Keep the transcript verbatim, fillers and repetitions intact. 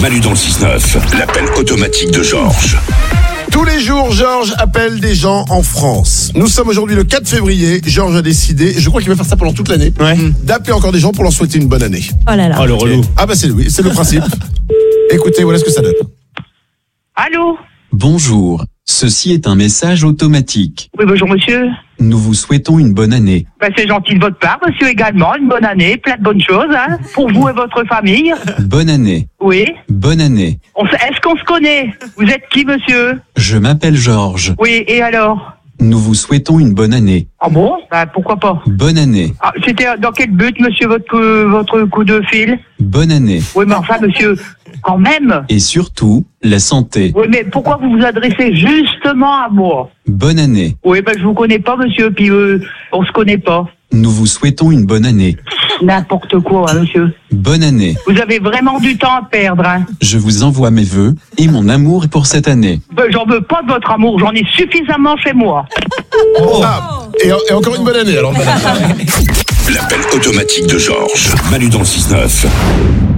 Manu dans le six neuf, l'appel automatique de Georges. Tous les jours, Georges appelle des gens en France. Nous sommes aujourd'hui le quatre février. Georges a décidé, je crois qu'il va faire ça pendant toute l'année, Ouais. d'appeler encore des gens pour leur souhaiter une bonne année. Oh là là. Oh le relou. Ah bah c'est oui, c'est le principe. Écoutez, voilà ce que ça donne. Allô? Bonjour, ceci est un message automatique. Oui, bonjour monsieur. Nous vous souhaitons une bonne année. Ben, c'est gentil de votre part, monsieur également. Une bonne année, plein de bonnes choses, hein, pour vous et votre famille. Bonne année, Oui. bonne année. On s- Est-ce qu'on se connaît? Vous êtes qui, monsieur? Je m'appelle Georges. Oui, et alors? Nous vous souhaitons une bonne année. Ah bon? Ben, pourquoi pas? Bonne année, Ah, c'était dans quel but, monsieur, votre, coup- votre coup de fil? bonne année. Oui, mais enfin, monsieur, quand même. Et surtout, la santé. Oui, mais pourquoi vous vous adressez justement à moi? Bonne année. Oui, ben, je vous connais pas, monsieur, puis euh, on se connaît pas. Nous vous souhaitons une bonne année. N'importe quoi, hein, monsieur. Bonne année. Vous avez vraiment du temps à perdre, hein. Je vous envoie mes vœux et mon amour pour cette année. Ben, j'en veux pas de votre amour, j'en ai suffisamment chez moi. Ah, et, et encore une bonne année alors. L'appel automatique de Georges. Manu dans le six neuf.